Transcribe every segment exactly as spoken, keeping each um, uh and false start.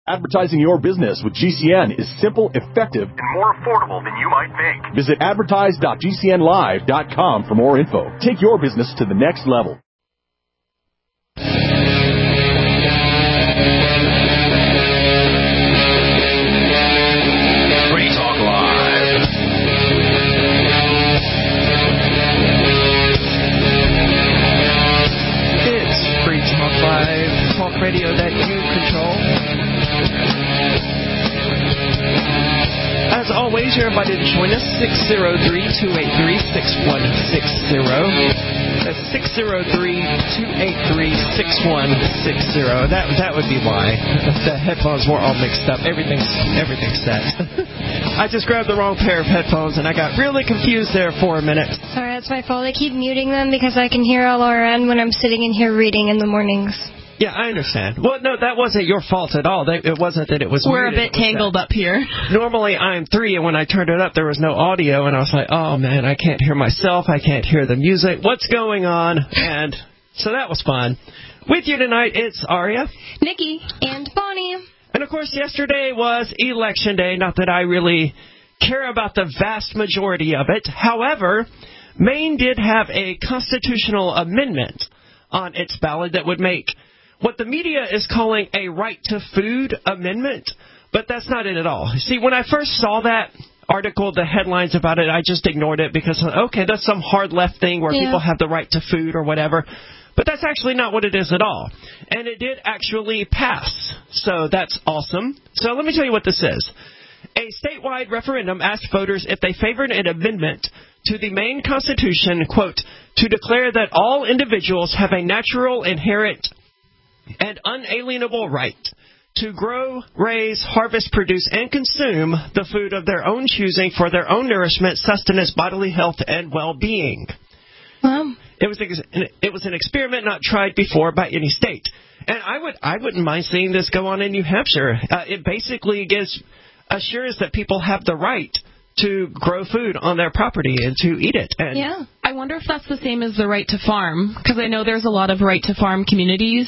Advertising your business with G C N is simple, effective, and more affordable than you might think. Visit advertise dot g c n live dot com for more info. Take your business to the next level. Free Talk Live. It's Free Talk Live, talk radio that you control. As always, you're invited to join us, six oh three, two eight three, six one six zero. That's six oh three, two eight three, six one six zero. That that would be why. The headphones were all mixed up. Everything's, everything's set. I just grabbed the wrong pair of headphones, and I got really confused there for a minute. Sorry, that's my fault. I keep muting them because I can hear L R N when I'm sitting in here reading in the mornings. Yeah, I understand. Well, no, that wasn't your fault at all. It wasn't that it was We're muted. a bit tangled up here. Normally, I'm three, and when I turned it up, there was no audio, and I was like, oh, man, I can't hear myself. I can't hear the music. What's going on? And so that was fun. With you tonight, it's Aria, Nikki, and Bonnie. And, of course, yesterday was Election Day. Not that I really care about the vast majority of it. However, Maine did have a constitutional amendment on its ballot that would make what the media is calling a right-to-food amendment, but that's not it at all. See, when I first saw that article, the headlines about it, I just ignored it because, okay, that's some hard left thing where yeah. people have the right to food or whatever. But that's actually not what it is at all. And it did actually pass, so that's awesome. So let me tell you what this is. A statewide referendum asked voters if they favored an amendment to the Maine Constitution, quote, to declare that all individuals have a natural, inherent, and unalienable right to grow, raise, harvest, produce, and consume the food of their own choosing for their own nourishment, sustenance, bodily health, and well-being. Wow. It was it was an experiment not tried before by any state, and I would I wouldn't mind seeing this go on in New Hampshire. Uh, it basically gives assures that people have the right to grow food on their property and to eat it. And yeah, I wonder if that's the same as the right to farm, because I know there's a lot of right to farm communities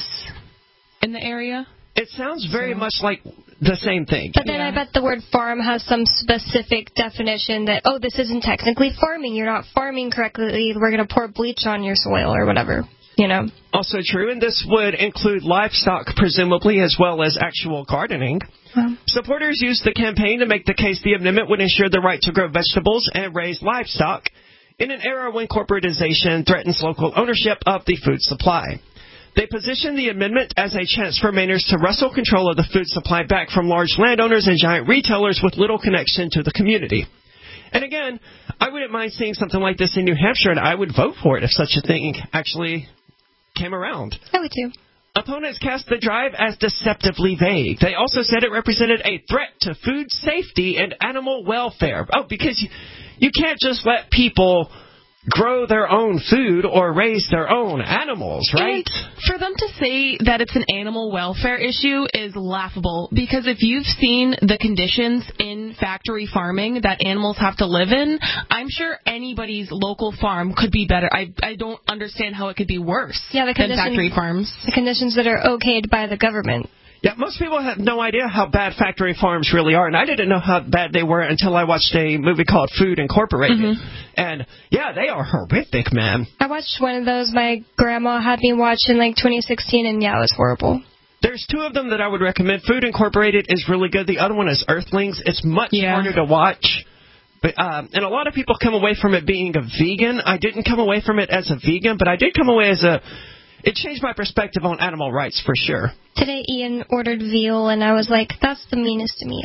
in the area. It sounds very so. much like the same thing. But then yeah. I bet the word farm has some specific definition that, oh, this isn't technically farming. You're not farming correctly. We're going to pour bleach on your soil or whatever, you know. Also true, and this would include livestock, presumably, as well as actual gardening. Wow. Supporters used the campaign to make the case the amendment would ensure the right to grow vegetables and raise livestock in an era when corporatization threatens local ownership of the food supply. They positioned the amendment as a chance for Mainers to wrestle control of the food supply back from large landowners and giant retailers with little connection to the community. And again, I wouldn't mind seeing something like this in New Hampshire, and I would vote for it if such a thing actually came around. I would too. Opponents cast the drive as deceptively vague. They also said it represented a threat to food safety and animal welfare. Oh, because you, you can't just let people grow their own food or raise their own animals, right? And for them to say that it's an animal welfare issue is laughable, because if you've seen the conditions in factory farming that animals have to live in, I'm sure anybody's local farm could be better. I I don't understand how it could be worse yeah, the than factory farms. The conditions that are okayed by the government. Yeah, most people have no idea how bad factory farms really are, and I didn't know how bad they were until I watched a movie called Food Incorporated. Mm-hmm. And, yeah, they are horrific, man. I watched one of those. My grandma had me watch in, like, twenty sixteen, and, yeah, it was horrible. There's two of them that I would recommend. Food Incorporated is really good. The other one is Earthlings. It's much yeah. harder to watch. But, um, and a lot of people come away from it being a vegan. I didn't come away from it as a vegan, but I did come away as a... It changed my perspective on animal rights, for sure. Today, Ian ordered veal, and I was like, that's the meanest to me.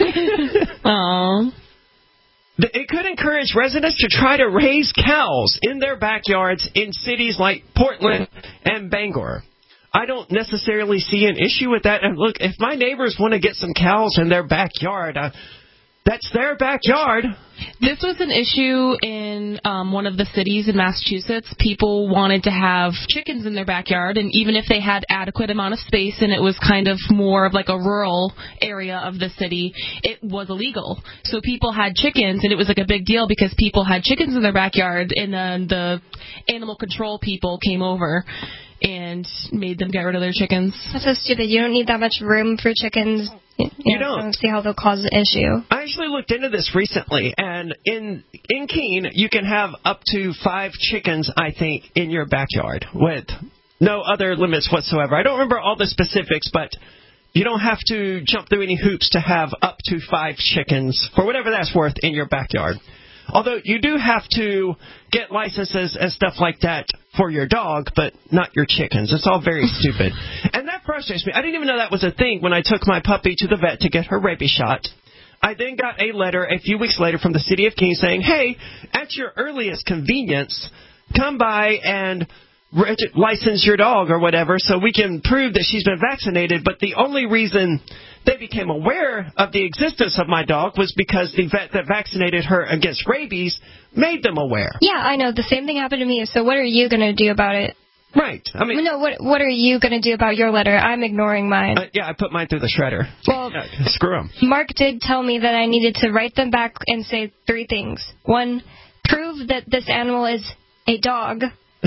Aww. It could encourage residents to try to raise cows in their backyards in cities like Portland and Bangor. I don't necessarily see an issue with that. And look, if my neighbors want to get some cows in their backyard, uh, that's their backyard. This was an issue in um, one of the cities in Massachusetts. People wanted to have chickens in their backyard, and even if they had adequate amount of space and it was kind of more of like a rural area of the city, it was illegal. So people had chickens, and it was like a big deal because people had chickens in their backyard, and then the animal control people came over and made them get rid of their chickens. That's so stupid. You don't need that much room for chickens. You, You know, don't. I don't see how they'll cause an issue. I actually looked into this recently, and in in Keene, you can have up to five chickens, I think, in your backyard with no other limits whatsoever. I don't remember all the specifics, but you don't have to jump through any hoops to have up to five chickens, for whatever that's worth, in your backyard. Although you do have to get licenses and stuff like that for your dog, but not your chickens. It's all very stupid. And that frustrates me. I didn't even know that was a thing when I took my puppy to the vet to get her rabies shot. I then got a letter a few weeks later from the city of Keene saying, hey, at your earliest convenience, come by and reg- license your dog or whatever so we can prove that she's been vaccinated. But the only reason they became aware of the existence of my dog was because the vet that vaccinated her against rabies made them aware. Yeah, I know. The same thing happened to me. So what are you going to do about it? Right. I mean, No, what what are you going to do about your letter? I'm ignoring mine. uh, yeah, I put mine through the shredder. Well, Yeah, screw them. Mark did tell me that I needed to write them back and say three things. One, prove that this animal is a dog.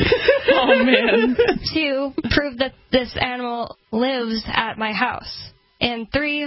Oh, man. Two, prove that this animal lives at my house. And three,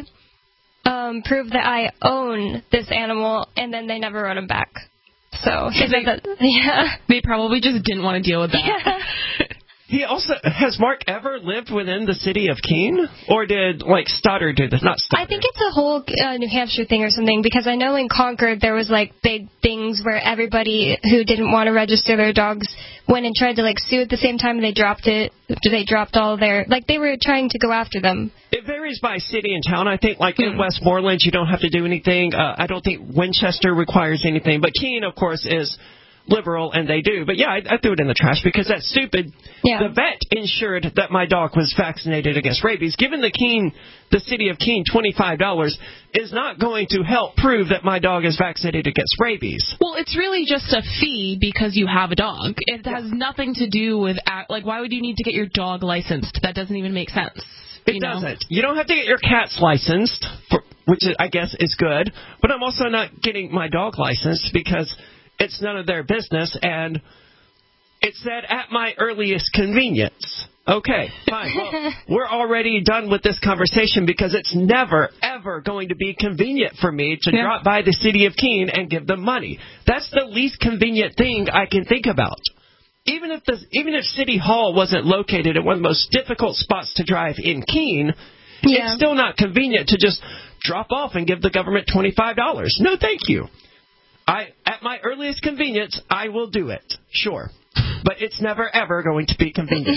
um, prove that I own this animal, and then they never wrote him back. So, he said that, yeah. They probably just didn't want to deal with that. Yeah. He also, has Mark ever lived within the city of Keene? Or did, like, Stoddard do this? Not Stoddard. I think it's a whole uh, New Hampshire thing or something, because I know in Concord there was, like, big things where everybody who didn't want to register their dogs went and tried to, like, sue at the same time, and they dropped it. They dropped all their, like, they were trying to go after them. It varies by city and town. I think, like, in Westmoreland, you don't have to do anything. Uh, I don't think Winchester requires anything. But Keene, of course, is liberal, and they do. But, yeah, I, I threw it in the trash because that's stupid. Yeah. The vet ensured that my dog was vaccinated against rabies. Given the Keene, the city of Keene, twenty-five dollars is not going to help prove that my dog is vaccinated against rabies. Well, it's really just a fee because you have a dog. It has nothing to do with, act- like, why would you need to get your dog licensed? That doesn't even make sense. It you know? doesn't. You don't have to get your cats licensed, for, which I guess is good. But I'm also not getting my dog licensed because it's none of their business, and it said at my earliest convenience. Okay, fine. Well, we're already done with this conversation because it's never, ever going to be convenient for me to Yeah. drop by the city of Keene and give them money. That's the least convenient thing I can think about. Even if the, even if City Hall wasn't located at one of the most difficult spots to drive in Keene, Yeah. it's still not convenient to just drop off and give the government twenty-five dollars. No, thank you. I, at my earliest convenience, I will do it. Sure. But it's never, ever going to be convenient.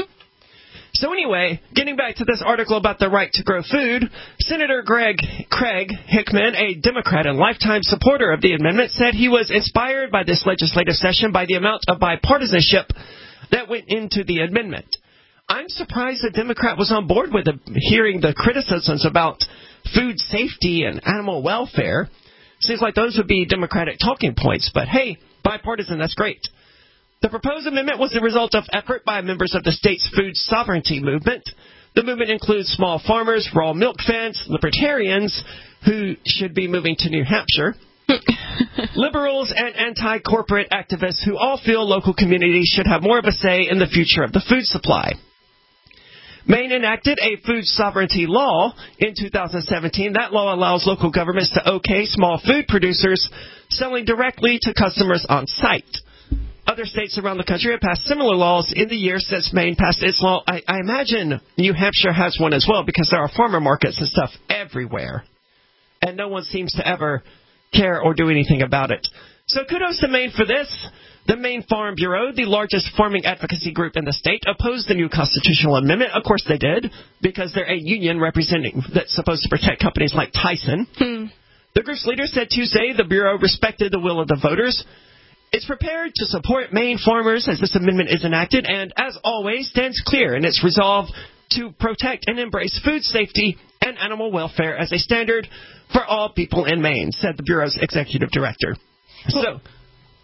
So anyway, getting back to this article about the right to grow food, Senator Greg Craig Hickman, a Democrat and lifetime supporter of the amendment, said he was inspired by this legislative session by the amount of bipartisanship that went into the amendment. I'm surprised the Democrat was on board with the, hearing the criticisms about food safety and animal welfare. Seems like those would be Democratic talking points, but hey, bipartisan, that's great. The proposed amendment was the result of effort by members of the state's food sovereignty movement. The movement includes small farmers, raw milk fans, libertarians, who should be moving to New Hampshire, liberals, and anti-corporate activists who all feel local communities should have more of a say in the future of the food supply. Maine enacted a food sovereignty law in two thousand seventeen. That law allows local governments to okay small food producers selling directly to customers on site. Other states around the country have passed similar laws in the years since Maine passed its law. I, I imagine New Hampshire has one as well because there are farmer markets and stuff everywhere. And no one seems to ever care or do anything about it. So kudos to Maine for this. The Maine Farm Bureau, the largest farming advocacy group in the state, opposed the new constitutional amendment. Of course they did, because they're a union representing that's supposed to protect companies like Tyson. Hmm. The group's leader said Tuesday the Bureau respected the will of the voters. It's prepared to support Maine farmers as this amendment is enacted, and as always, stands clear in its resolve to protect and embrace food safety and animal welfare as a standard for all people in Maine, said the Bureau's executive director. So,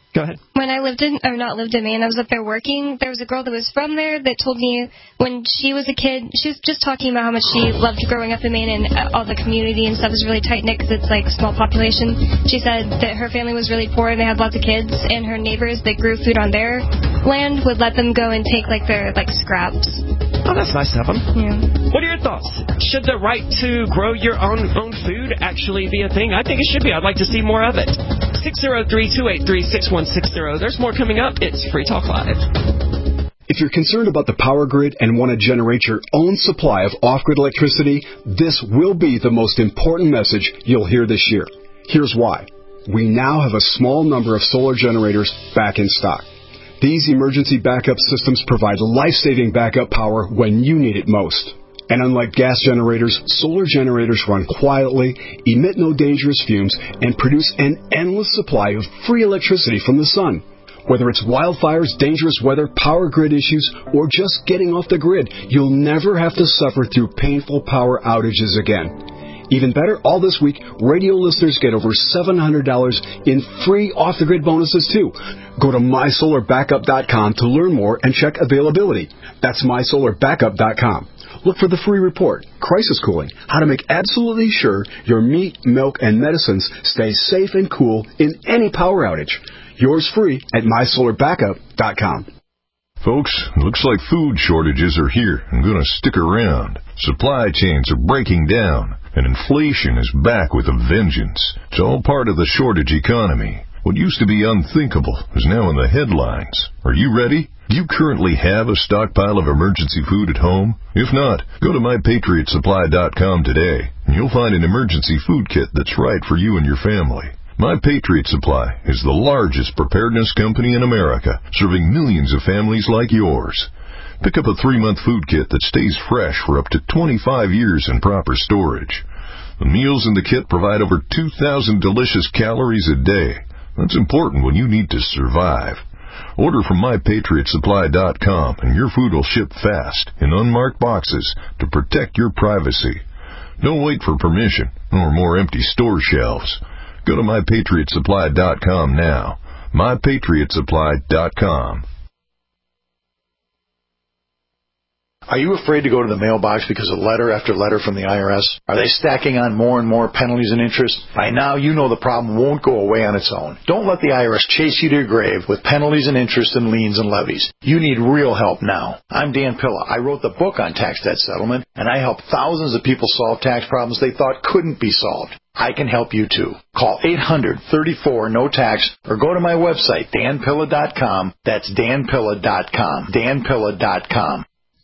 Go ahead. When I lived in, or not lived in Maine, I was up there working. There was a girl that was from there that told me when she was a kid, she was just talking about how much she loved growing up in Maine and all the community and stuff is really tight-knit because it's like a small population. She said that her family was really poor and they had lots of kids, and her neighbors that grew food on their land would let them go and take like their like scraps. Oh, that's nice of them. Yeah. What are your thoughts? Should the right to grow your own own food actually be a thing? I think it should be. I'd like to see more of it. six oh three, two eight three, six one six zero. There's more coming up. It's Free Talk Live. If you're concerned about the power grid and want to generate your own supply of off-grid electricity, this will be the most important message you'll hear this year. Here's why. We now have a small number of solar generators back in stock. These emergency backup systems provide life-saving backup power when you need it most. And unlike gas generators, solar generators run quietly, emit no dangerous fumes, and produce an endless supply of free electricity from the sun. Whether it's wildfires, dangerous weather, power grid issues, or just getting off the grid, you'll never have to suffer through painful power outages again. Even better, all this week, radio listeners get over seven hundred dollars in free off-the-grid bonuses, too. Go to my solar backup dot com to learn more and check availability. That's my solar backup dot com. Look for the free report, Crisis Cooling, how to make absolutely sure your meat, milk, and medicines stay safe and cool in any power outage. Yours free at my solar backup dot com. Folks, looks like food shortages are here and going to stick around. Supply chains are breaking down, and inflation is back with a vengeance. It's all part of the shortage economy. What used to be unthinkable is now in the headlines. Are you ready? Do you currently have a stockpile of emergency food at home? If not, go to my patriot supply dot com today, and you'll find an emergency food kit that's right for you and your family. My Patriot Supply is the largest preparedness company in America, serving millions of families like yours. Pick up a three-month food kit that stays fresh for up to twenty-five years in proper storage. The meals in the kit provide over two thousand delicious calories a day. That's important when you need to survive. Order from my patriot supply dot com and your food will ship fast in unmarked boxes to protect your privacy. Don't wait for permission or more empty store shelves. Go to my patriot supply dot com now. my patriot supply dot com. Are you afraid to go to the mailbox because of letter after letter from the I R S? Are they stacking on more and more penalties and interest? By now, you know the problem won't go away on its own. Don't let the I R S chase you to your grave with penalties and interest and liens and levies. You need real help now. I'm Dan Pilla. I wrote the book on tax debt settlement, and I help thousands of people solve tax problems they thought couldn't be solved. I can help you too. Call eight hundred, thirty-four, no tax or go to my website, dan pilla dot com. That's dan pilla dot com. dan pilla dot com.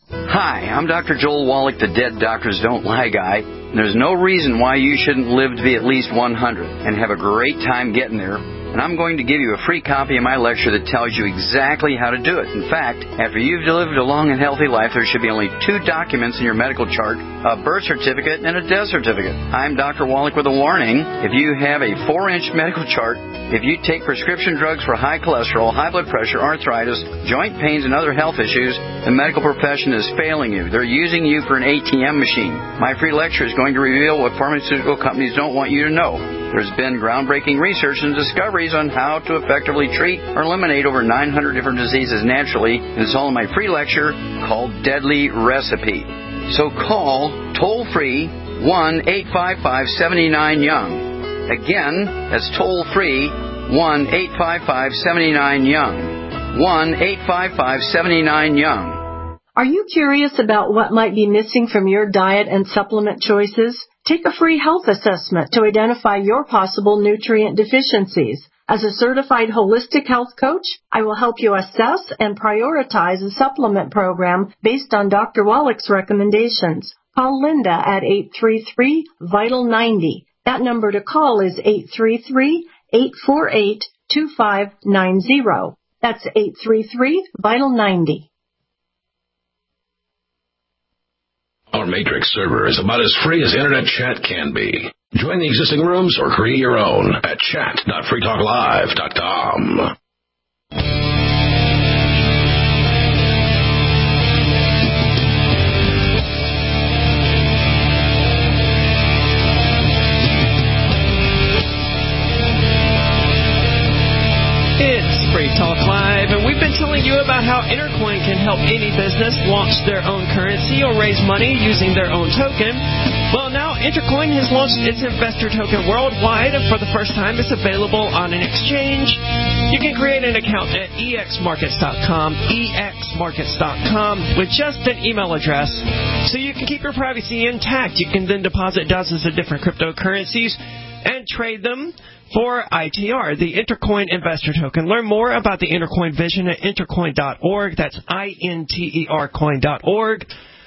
Hi, I'm Doctor Joel Wallach, the Dead Doctors Don't Lie guy. There's no reason why you shouldn't live to be at least one hundred and have a great time getting there. And I'm going to give you a free copy of my lecture that tells you exactly how to do it. In fact, after you've lived a long and healthy life, there should be only two documents in your medical chart, a birth certificate and a death certificate. I'm Doctor Wallach with a warning. If you have a four-inch medical chart, if you take prescription drugs for high cholesterol, high blood pressure, arthritis, joint pains, and other health issues, the medical profession is failing you. They're using you for an A T M machine. My free lecture is going to reveal what pharmaceutical companies don't want you to know. There's been groundbreaking research and discoveries on how to effectively treat or eliminate over nine hundred different diseases naturally, and it's all in my free lecture called Deadly Recipe. So call toll-free one eight five five, seven nine, young. Again, that's toll-free one eight five five, seven nine, young. one eight five five, seven nine, young. Are you curious about what might be missing from your diet and supplement choices? Take a free health assessment to identify your possible nutrient deficiencies. As a certified holistic health coach, I will help you assess and prioritize a supplement program based on Doctor Wallach's recommendations. Call Linda at eight three three, vital ninety. That number to call is eight three three, eight four eight, two five nine zero. That's eight three three, vital ninety. Our Matrix server is about as free as internet chat can be. Join the existing rooms or create your own at chat dot free talk live dot com. It's we've been telling you about how Intercoin can help any business launch their own currency or raise money using their own token. Well, now Intercoin has launched its investor token worldwide, and for the first time, it's available on an exchange. You can create an account at e x markets dot com, e x markets dot com, with just an email address, so you can keep your privacy intact. You can then deposit dozens of different cryptocurrencies and trade them for I T R, the Intercoin Investor Token. Learn more about the Intercoin vision at intercoin dot org. That's I N T E R coin dot org.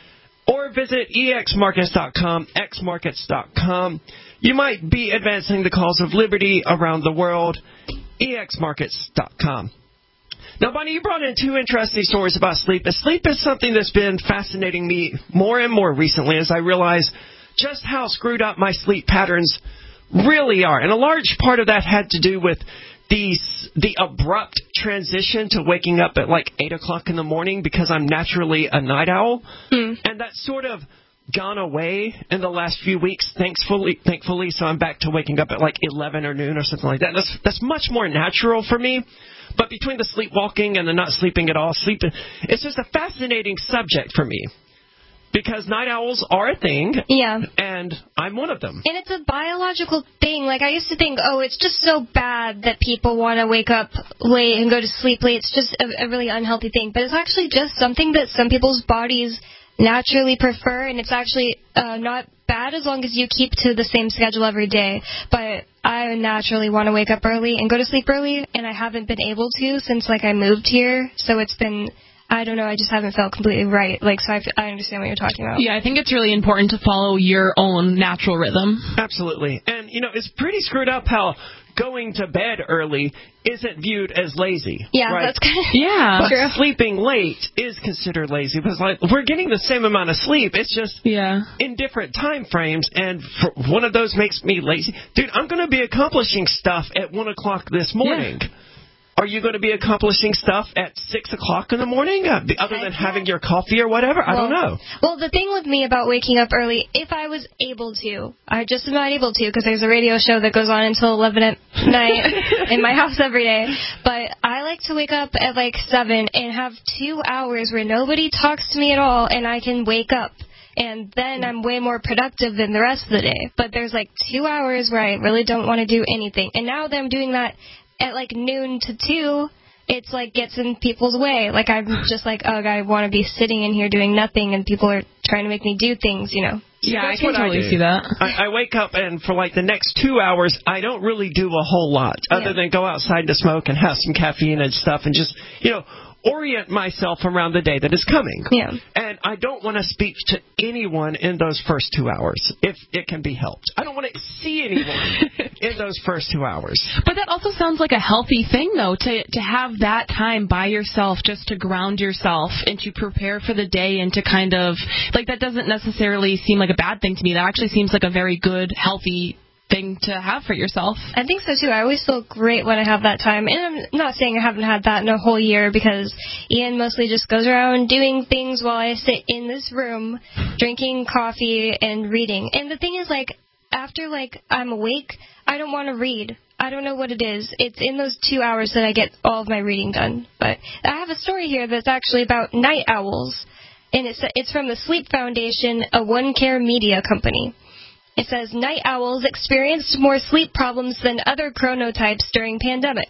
Or visit e x markets dot com, x markets dot com. You might be advancing the cause of liberty around the world, e x markets dot com. Now, Bonnie, you brought in two interesting stories about sleep. And sleep is something that's been fascinating me more and more recently as I realize just how screwed up my sleep patterns really are. And a large part of that had to do with the, the abrupt transition to waking up at like eight o'clock in the morning because I'm naturally a night owl. Mm. And that's sort of gone away in the last few weeks, thankfully, thankfully. So I'm back to waking up at like eleven or noon or something like that. That's, that's much more natural for me. But between the sleepwalking and the not sleeping at all, sleep, it's just a fascinating subject for me. Because night owls are a thing, yeah, and I'm one of them. And it's a biological thing. Like, I used to think, oh, it's just so bad that people want to wake up late and go to sleep late. It's just a, a really unhealthy thing. But it's actually just something that some people's bodies naturally prefer, and it's actually uh, not bad as long as you keep to the same schedule every day. But I naturally want to wake up early and go to sleep early, and I haven't been able to since, like, I moved here. So it's been... I don't know, I just haven't felt completely right. Like, so I, I understand what you're talking about. Yeah, I think it's really important to follow your own natural rhythm. Absolutely. And, you know, it's pretty screwed up how going to bed early isn't viewed as lazy. Yeah, right? that's kind of yeah. But true. Sleeping late is considered lazy because, like, we're getting the same amount of sleep. It's just yeah. in different time frames, and for one of those makes me lazy. Dude, I'm going to be accomplishing stuff at one o'clock this morning. Yeah. Are you going to be accomplishing stuff at six o'clock in the morning, uh, other than having your coffee or whatever? Well, I don't know. Well, the thing with me about waking up early, if I was able to, I just am not able to because there's a radio show that goes on until eleven at night in my house every day. But I like to wake up at like seven and have two hours where nobody talks to me at all, and I can wake up. And then I'm way more productive than the rest of the day. But there's like two hours where I really don't want to do anything. And now that I'm doing that at like noon to two, it's like gets in people's way. Like I'm just like, oh, I want to be sitting in here doing nothing, and people are trying to make me do things, you know. Yeah, I can totally see that. I, I wake up, and for like the next two hours, I don't really do a whole lot other yeah. than go outside to smoke and have some caffeine and stuff, and just, you know, orient myself around the day that is coming. Yeah. And I don't want to speak to anyone in those first two hours, if it can be helped. I don't want to see anyone in those first two hours. But that also sounds like a healthy thing, though, to to have that time by yourself just to ground yourself and to prepare for the day and to kind of, like, that doesn't necessarily seem like a bad thing to me. That actually seems like a very good, healthy thing to have for yourself. I think so too. I always feel great when I have that time. And I'm not saying I haven't had that in a whole year, because Ian mostly just goes around doing things while I sit in this room drinking coffee and reading. And the thing is, like, after like I'm awake, I don't want to read. I don't know what it is. It's in those two hours that I get all of my reading done. But I have a story here that's actually about night owls, and it's it's from the Sleep Foundation, a One Care media company. It says, night owls experienced more sleep problems than other chronotypes during pandemic.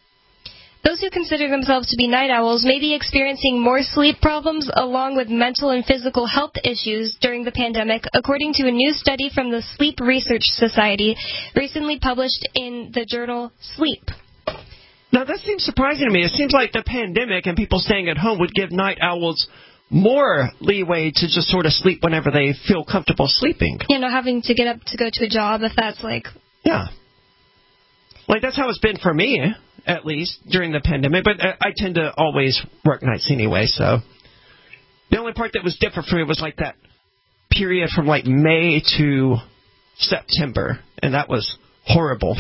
Those who consider themselves to be night owls may be experiencing more sleep problems along with mental and physical health issues during the pandemic, according to a new study from the Sleep Research Society recently published in the journal Sleep. Now, that seems surprising to me. It seems like the pandemic and people staying at home would give night owls more leeway to just sort of sleep whenever they feel comfortable sleeping. You know, having to get up to go to a job, if that's like... Yeah. Like, that's how it's been for me, at least, during the pandemic. But I tend to always work nights anyway, so... The only part that was different for me was, like, that period from, like, May to September. And that was horrible.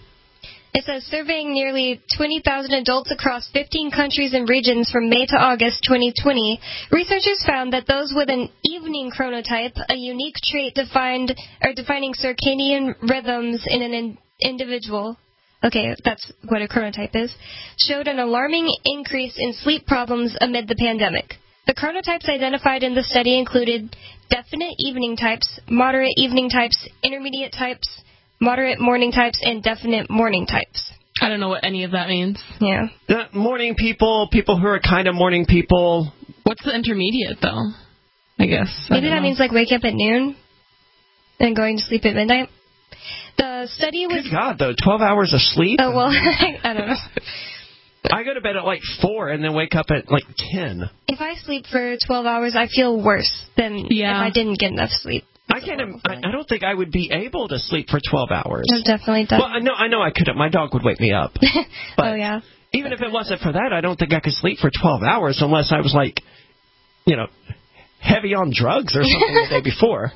It says, surveying nearly twenty thousand adults across fifteen countries and regions from May to August twenty twenty, researchers found that those with an evening chronotype, a unique trait defined or defining circadian rhythms in an in, individual, okay, that's what a chronotype is, showed an alarming increase in sleep problems amid the pandemic. The chronotypes identified in the study included definite evening types, moderate evening types, intermediate types, moderate morning types, and definite morning types. I don't know what any of that means. Yeah. The morning people, people who are kind of morning people. What's the intermediate, though? I guess. Maybe I that know. means like wake up at noon and going to sleep at midnight. The study was... Good God, though, twelve hours of sleep? Oh, well, I don't know. I go to bed at like four and then wake up at like ten. If I sleep for twelve hours, I feel worse than yeah. if I didn't get enough sleep. I can't. I, I don't think I would be able to sleep for twelve hours. I've definitely done. Well, I know. I know I couldn't. My dog would wake me up. But oh yeah. Even if it wasn't for that, I don't think I could sleep for twelve hours unless I was like, you know, heavy on drugs or something the day before.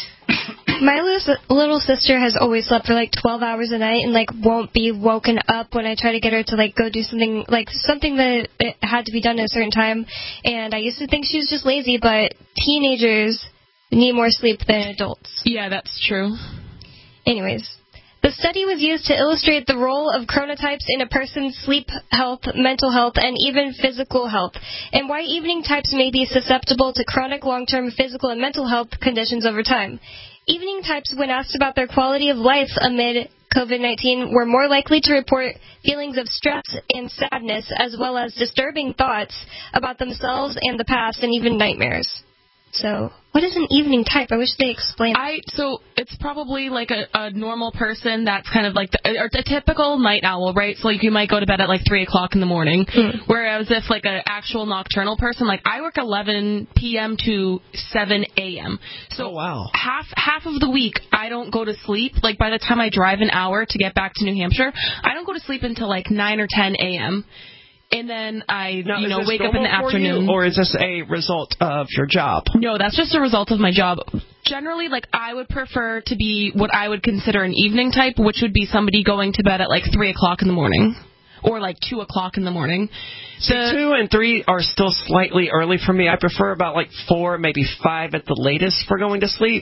My little, little sister has always slept for like twelve hours a night and like won't be woken up when I try to get her to like go do something like something that it had to be done at a certain time. And I used to think she was just lazy, but teenagers need more sleep than adults. Yeah, that's true. Anyways, the study was used to illustrate the role of chronotypes in a person's sleep health, mental health, and even physical health, and why evening types may be susceptible to chronic long-term physical and mental health conditions over time. Evening types, when asked about their quality of life amid COVID nineteen, were more likely to report feelings of stress and sadness, as well as disturbing thoughts about themselves and the past, and even nightmares. So, what is an evening type? I wish they explained. I so it's probably like a, a normal person that's kind of like the, or a typical night owl, right? So like you might go to bed at like three o'clock in the morning, mm. whereas if like an actual nocturnal person, like I work eleven p.m. to seven a.m. So oh, wow. half half of the week I don't go to sleep. Like by the time I drive an hour to get back to New Hampshire, I don't go to sleep until like nine or ten a.m. And then I, now, you know, wake up in the afternoon. You, or is this a result of your job? No, that's just a result of my job. Generally, like, I would prefer to be what I would consider an evening type, which would be somebody going to bed at, like, three o'clock in the morning. Or, like, two o'clock in the morning. So the, two and three are still slightly early for me. I prefer about, like, four, maybe five at the latest for going to sleep.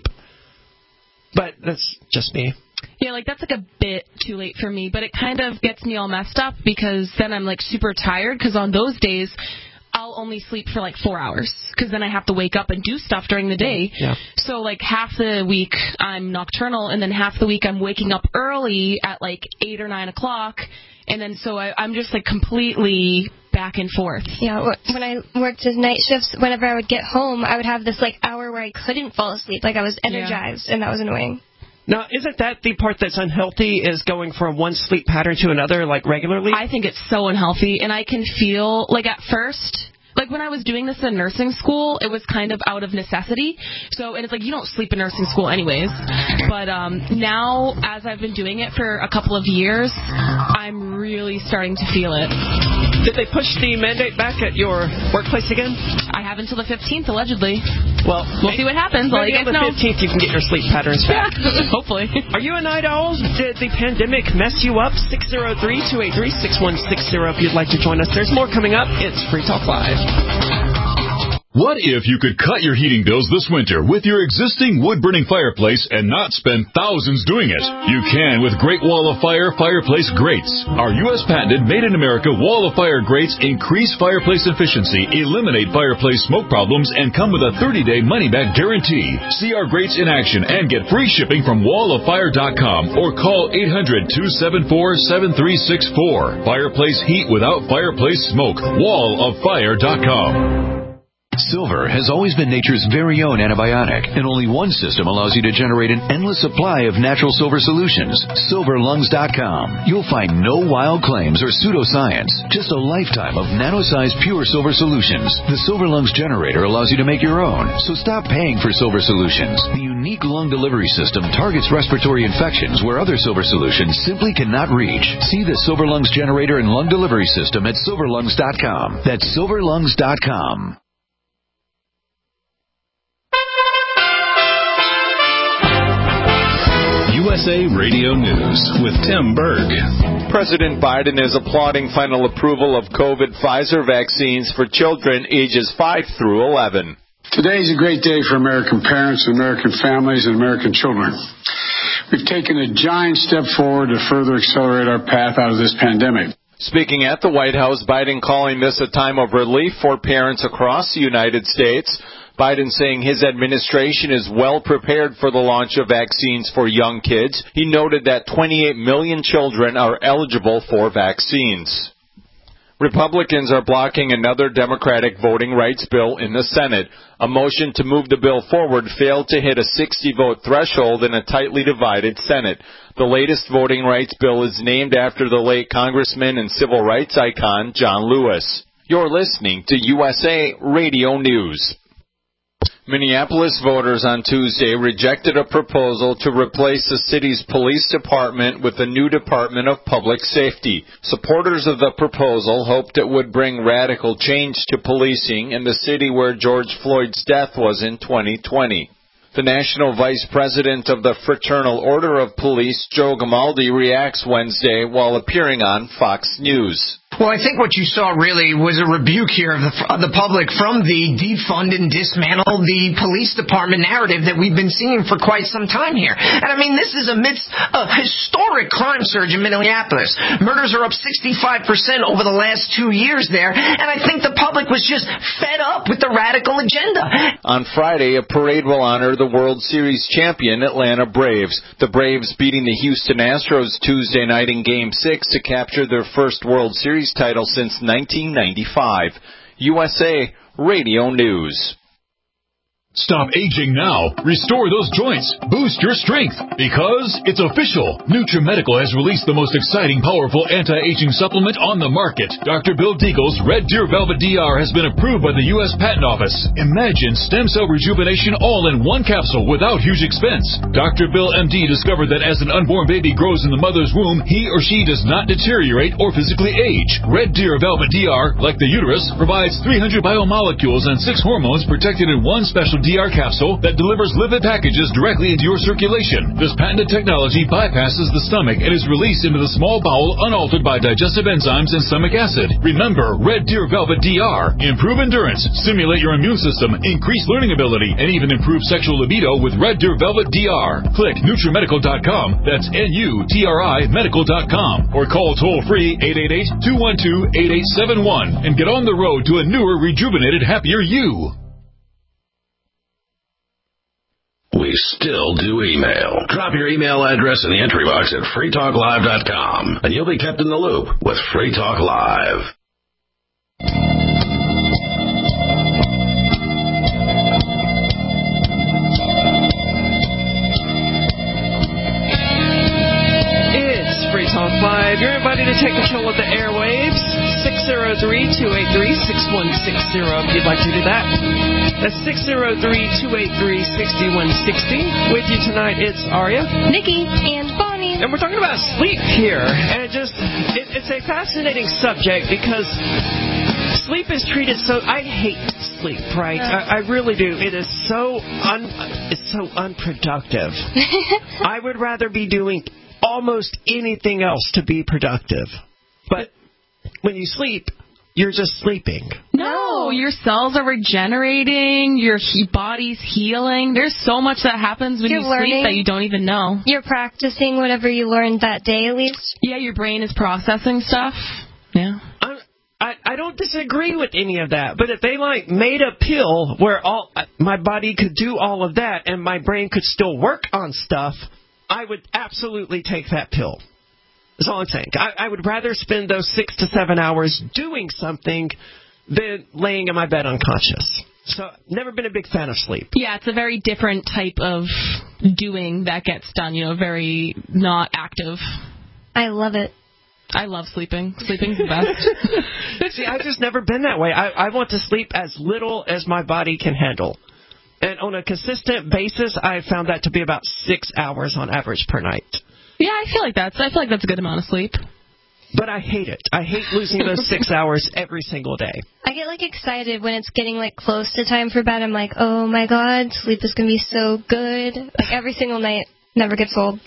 But that's just me. Yeah, like, that's, like, a bit too late for me, but it kind of gets me all messed up because then I'm, like, super tired because on those days I'll only sleep for, like, four hours because then I have to wake up and do stuff during the day. Yeah. So, like, half the week I'm nocturnal and then half the week I'm waking up early at, like, eight or nine o'clock, and then so I, I'm just, like, completely back and forth. Yeah, when I worked as night shifts, whenever I would get home, I would have this, like, hour where I couldn't fall asleep. Like, I was energized, yeah. and that was annoying. Now, isn't that the part that's unhealthy, is going from one sleep pattern to another, like, regularly? I think it's so unhealthy, and I can feel, like, at first, like, when I was doing this in nursing school, it was kind of out of necessity. So, and it's like, you don't sleep in nursing school anyways. But um, now, as I've been doing it for a couple of years, I'm really starting to feel it. Did they push the mandate back at your workplace again? I have until the fifteenth, allegedly. Well, we'll see what happens. I'll let you guys know. On the fifteenth, you can get your sleep patterns back. Yeah, hopefully. Are you a night owl? Did the pandemic mess you up? six oh three, two eight three, six one six zero if you'd like to join us. There's more coming up. It's Free Talk Live. What if you could cut your heating bills this winter with your existing wood-burning fireplace and not spend thousands doing it? You can with Great Wall of Fire Fireplace Grates. Our U S patented made-in-America Wall of Fire grates increase fireplace efficiency, eliminate fireplace smoke problems, and come with a thirty-day money-back guarantee. See our grates in action and get free shipping from wall of fire dot com or call eight hundred, two seven four, seven three six four. Fireplace heat without fireplace smoke. wall of fire dot com. Silver has always been nature's very own antibiotic, and only one system allows you to generate an endless supply of natural silver solutions. silver lungs dot com. You'll find no wild claims or pseudoscience, just a lifetime of nano-sized pure silver solutions. The Silver Lungs generator allows you to make your own, so stop paying for silver solutions. The unique lung delivery system targets respiratory infections where other silver solutions simply cannot reach. See the Silver Lungs generator and lung delivery system at silver lungs dot com. That's silver lungs dot com. U S A Radio News with Tim Berg. President Biden is applauding final approval of COVID Pfizer vaccines for children ages five through eleven. Today is a great day for American parents, American families, and American children. we've taken a giant step forward to further accelerate our path out of this pandemic. Speaking at the White House, Biden calling this a time of relief for parents across the United States. Biden saying his administration is well prepared for the launch of vaccines for young kids. He noted that twenty-eight million children are eligible for vaccines. Republicans are blocking another Democratic voting rights bill in the Senate. A motion to move the bill forward failed to hit a sixty-vote threshold in a tightly divided Senate. The latest voting rights bill is named after the late Congressman and civil rights icon John Lewis. You're listening to U S A Radio News. Minneapolis voters on Tuesday rejected a proposal to replace the city's police department with a new Department of Public Safety. Supporters of the proposal hoped it would bring radical change to policing in the city where George Floyd's death was in twenty twenty. The National Vice President of the Fraternal Order of Police, Joe Gamaldi, reacts Wednesday while appearing on Fox News. Well, I think what you saw really was a rebuke here of the, of the public from the defund and dismantle the police department narrative that we've been seeing for quite some time here. And I mean, this is amidst a historic crime surge in Minneapolis. Murders are up sixty-five percent over the last two years there, and I think the public was just fed up with the radical agenda. On Friday, a parade will honor the World Series champion Atlanta Braves. The Braves beating the Houston Astros Tuesday night in Game six to capture their first World Series title since nineteen ninety-five. U S A Radio News. Stop aging now. Restore those joints. Boost your strength. Because it's official. NutriMedical has released the most exciting, powerful anti-aging supplement on the market. Doctor Bill Deagle's Red Deer Velvet D R has been approved by the U S Patent Office. Imagine stem cell rejuvenation all in one capsule without huge expense. Doctor Bill M D discovered that as an unborn baby grows in the mother's womb, he or she does not deteriorate or physically age. Red Deer Velvet D R, like the uterus, provides three hundred biomolecules and six hormones protected in one special D R capsule that delivers lipid packages directly into your circulation. This patented technology bypasses the stomach and is released into the small bowel unaltered by digestive enzymes and stomach acid. Remember, Red Deer Velvet D R. Improve endurance, stimulate your immune system, increase learning ability, and even improve sexual libido with Red Deer Velvet D R. Click NutriMedical dot com. That's N U T R I medical dot com. Or call toll-free eight eight eight, two one two, eight eight seven one and get on the road to a newer, rejuvenated, happier you. We still do email. Drop your email address in the entry box at free talk live dot com, and you'll be kept in the loop with Free Talk Live. It's Free Talk Live. You're invited to take control of the airwaves. six oh three, two eight three, six one six zero if you'd like to do that. That's six oh three, two eight three, six one six zero. With you tonight, it's Aria, Nikki, and Bonnie. And we're talking about sleep here. And it just, it, it's a fascinating subject because sleep is treated so, I hate sleep, right? I, I really do. It is so, un, it's so unproductive. I would rather be doing almost anything else to be productive. But when you sleep, you're just sleeping. No, your cells are regenerating, your he- body's healing. There's so much that happens when You're you learning. sleep that you don't even know. You're practicing whatever you learned that day, at least. Yeah, your brain is processing stuff. Yeah. I, I, I don't disagree with any of that, but if they like made a pill where all my body could do all of that and my brain could still work on stuff, I would absolutely take that pill. That's all I'm saying. I, I would rather spend those six to seven hours doing something than laying in my bed unconscious. So, never been a big fan of sleep. Yeah, it's a very different type of doing that gets done, you know, very not active. I love it. I love sleeping. Sleeping's the best. See, I've just never been that way. I, I want to sleep as little as my body can handle. And on a consistent basis, I found that to be about six hours on average per night. Yeah, I feel like that's I feel like that's a good amount of sleep. But I hate it. I hate losing those six hours every single day. I get like excited when it's getting like close to time for bed. I'm like, oh my god, sleep is gonna be so good. Like every single night, never gets old.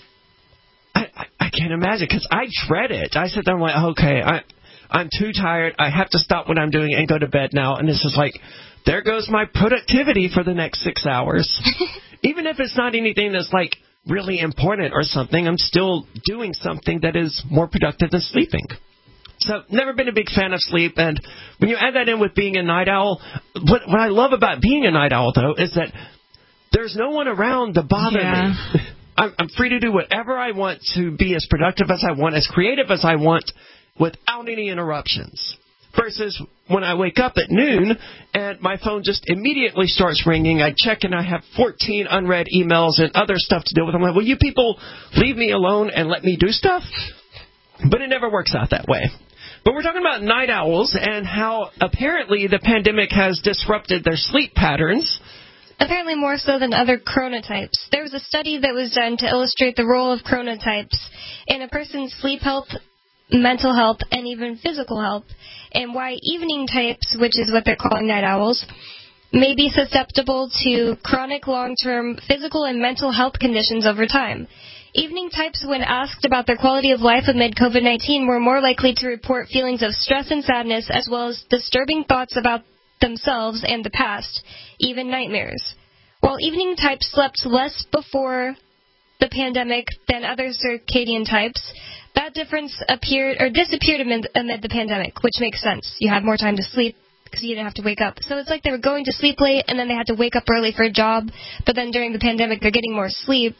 I I, I can't imagine because I dread it. I sit there and I'm like, okay, I I'm too tired. I have to stop what I'm doing and go to bed now. And this is like, there goes my productivity for the next six hours. Even if it's not anything that's like really important or something, I'm still doing something that is more productive than sleeping. So, never been a big fan of sleep, and when you add that in with being a night owl, what, what I love about being a night owl, though, is that there's no one around to bother yeah. me. I'm, I'm free to do whatever I want, to be as productive as I want, as creative as I want, without any interruptions. Versus when I wake up at noon and my phone just immediately starts ringing, I check and I have fourteen unread emails and other stuff to deal with. I'm like, will you people leave me alone and let me do stuff? But it never works out that way. But we're talking about night owls and how apparently the pandemic has disrupted their sleep patterns. Apparently more so than other chronotypes. There was a study that was done to illustrate the role of chronotypes in a person's sleep health, mental health, and even physical health, and why evening types, which is what they're calling night owls, may be susceptible to chronic long-term physical and mental health conditions over time. Evening types, when asked about their quality of life amid COVID nineteen, were more likely to report feelings of stress and sadness, as well as disturbing thoughts about themselves and the past, even nightmares. While evening types slept less before the pandemic than other circadian types, that difference appeared or disappeared amid, amid the pandemic, which makes sense. You had more time to sleep because you didn't have to wake up. So it's like they were going to sleep late and then they had to wake up early for a job, but then during the pandemic they're getting more sleep.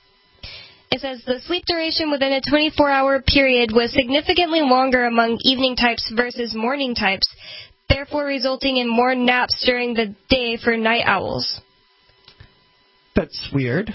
It says the sleep duration within a twenty-four hour period was significantly longer among evening types versus morning types, therefore resulting in more naps during the day for night owls. That's weird.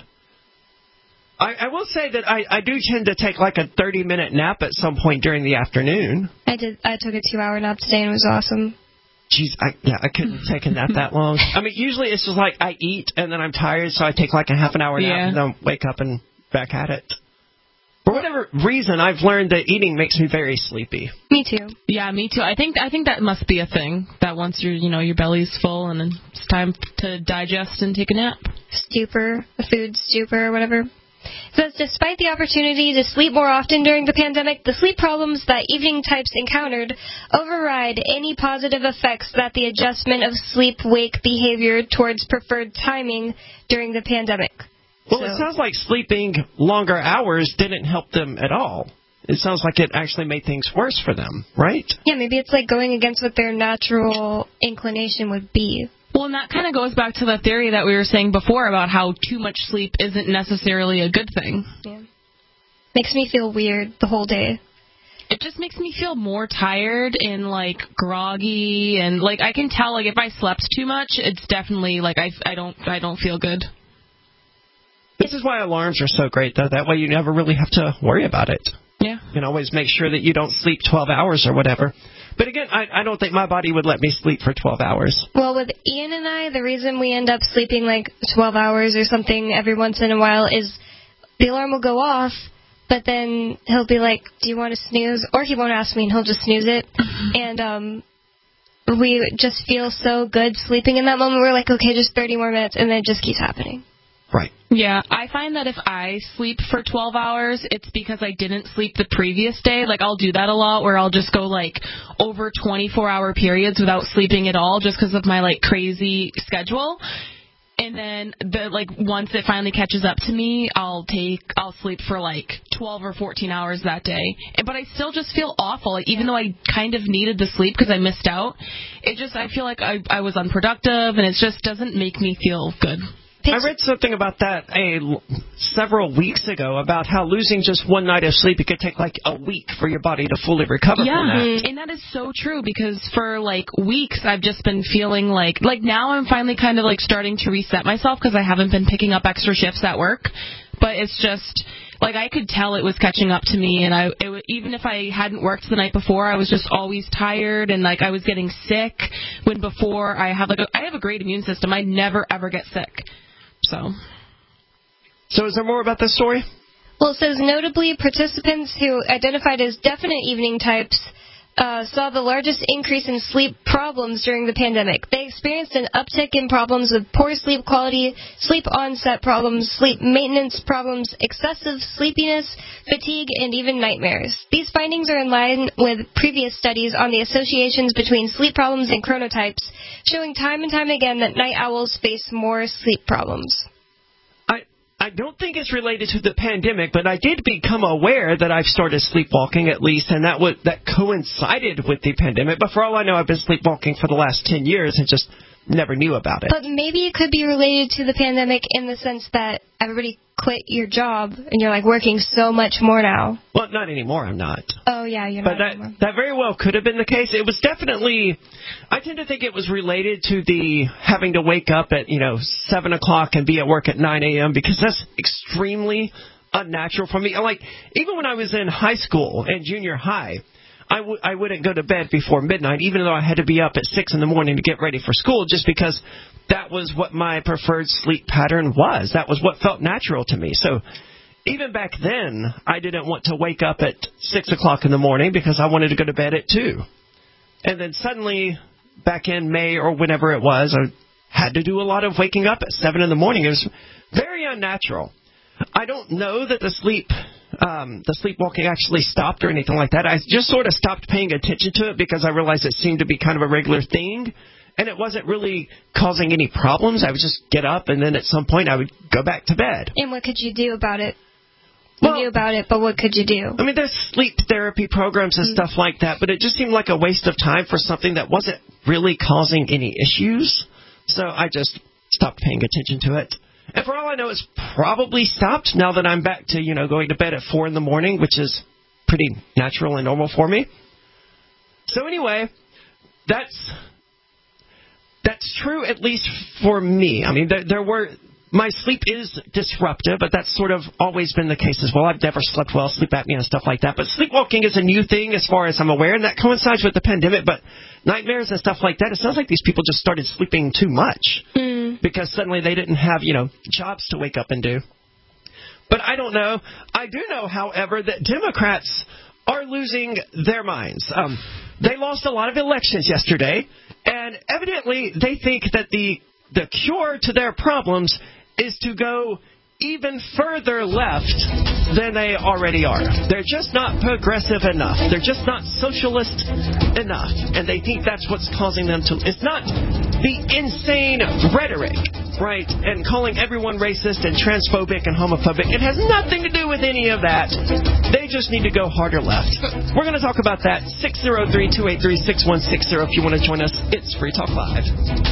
I, I will say that I, I do tend to take like a thirty minute nap at some point during the afternoon. I did. I took a two hour nap today and it was awesome. Jeez, I, yeah, I couldn't take a nap that long. I mean, usually it's just like I eat and then I'm tired, so I take like a half an hour nap yeah. and then wake up and back at it. For whatever reason, I've learned that eating makes me very sleepy. Me too. Yeah, me too. I think I think that must be a thing. That once your you know your belly's full and then it's time to digest and take a nap. Stupor, a food stupor or whatever. It says, despite the opportunity to sleep more often during the pandemic, the sleep problems that evening types encountered override any positive effects that the adjustment of sleep-wake behavior towards preferred timing during the pandemic. Well, so. It sounds like sleeping longer hours didn't help them at all. It sounds like it actually made things worse for them, right? Yeah, maybe it's like going against what their natural inclination would be. Well, and that kind of goes back to the theory that we were saying before about how too much sleep isn't necessarily a good thing. Yeah. Makes me feel weird the whole day. It just makes me feel more tired and, like, groggy. And, like, I can tell, like, if I slept too much, it's definitely, like, I, I don't I don't feel good. This is why alarms are so great, though. That way you never really have to worry about it. Yeah. You can always make sure that you don't sleep twelve hours or whatever. But again, I, I don't think my body would let me sleep for twelve hours. Well, with Ian and I, the reason we end up sleeping like twelve hours or something every once in a while is the alarm will go off, but then he'll be like, do you want to snooze? Or he won't ask me and he'll just snooze it. And um, we just feel so good sleeping in that moment. We're like, okay, just thirty more minutes, and then it just keeps happening. Right. Yeah, I find that if I sleep for twelve hours, it's because I didn't sleep the previous day. Like, I'll do that a lot where I'll just go, like, over twenty-four hour periods without sleeping at all just because of my, like, crazy schedule. And then, the like, once it finally catches up to me, I'll take, I'll sleep for, like, twelve or fourteen hours that day. But I still just feel awful. Like, even though I kind of needed the sleep because I missed out, it just, I feel like I, I was unproductive, and it just doesn't make me feel good. I read something about that a, several weeks ago about how losing just one night of sleep, it could take like a week for your body to fully recover yeah, from that. And that is so true because for like weeks I've just been feeling like, like now I'm finally kind of like starting to reset myself because I haven't been picking up extra shifts at work. But it's just, like I could tell it was catching up to me, and I it, even if I hadn't worked the night before, I was just always tired, and like I was getting sick when before I have like a, I have a great immune system. I never ever get sick. So, so is there more about this story? Well, it says notably participants who identified as definite evening types uh, saw the largest increase in sleep problems during the pandemic. They experienced an uptick in problems with poor sleep quality, sleep onset problems, sleep maintenance problems, excessive sleepiness, fatigue, and even nightmares. These findings are in line with previous studies on the associations between sleep problems and chronotypes, showing time and time again that night owls face more sleep problems. I I don't think it's related to the pandemic, but I did become aware that I've started sleepwalking at least, and that would, that coincided with the pandemic. But for all I know, I've been sleepwalking for the last ten years and just never knew about it. But maybe it could be related to the pandemic in the sense that everybody quit your job and you're like working so much more now. Well, not anymore, I'm not. Oh, yeah, you're but not that, anymore. that very well could have been the case. It was definitely, I tend to think it was related to the having to wake up at, you know, seven o'clock and be at work at nine a.m. because that's extremely unnatural for me. Like, even when I was in high school and junior high, I, w- I wouldn't go to bed before midnight, even though I had to be up at six in the morning to get ready for school, just because that was what my preferred sleep pattern was. That was what felt natural to me. So even back then, I didn't want to wake up at six o'clock in the morning because I wanted to go to bed at two. And then suddenly, back in May or whenever it was, I had to do a lot of waking up at seven in the morning. It was very unnatural. I don't know that the sleep... Um, the sleepwalking actually stopped or anything like that. I just sort of stopped paying attention to it because I realized it seemed to be kind of a regular thing, and it wasn't really causing any problems. I would just get up, and then at some point I would go back to bed. And what could you do about it? You well, knew about it, but what could you do? I mean, there's sleep therapy programs and mm-hmm. stuff like that, but it just seemed like a waste of time for something that wasn't really causing any issues. So I just stopped paying attention to it. And for all I know, it's probably stopped now that I'm back to, you know, going to bed at four in the morning, which is pretty natural and normal for me. So anyway, that's that's true at least for me. I mean, there, there were my sleep is disruptive, but that's sort of always been the case as well. I've never slept well, sleep apnea and stuff like that. But sleepwalking is a new thing as far as I'm aware, and that coincides with the pandemic. But nightmares and stuff like that, it sounds like these people just started sleeping too much. Mm. Because suddenly they didn't have, you know, jobs to wake up and do. But I don't know. I do know, however, that Democrats are losing their minds. Um, they lost a lot of elections yesterday, and evidently they think that the the cure to their problems is to go even further left than they already are. They're just not progressive enough. They're just not socialist enough. And they think that's what's causing them to... It's not the insane rhetoric, right? And calling everyone racist and transphobic and homophobic. It has nothing to do with any of that. They just need to go harder left. We're going to talk about that. six oh three, two eight three, six one six zero if you want to join us. It's Free Talk Live.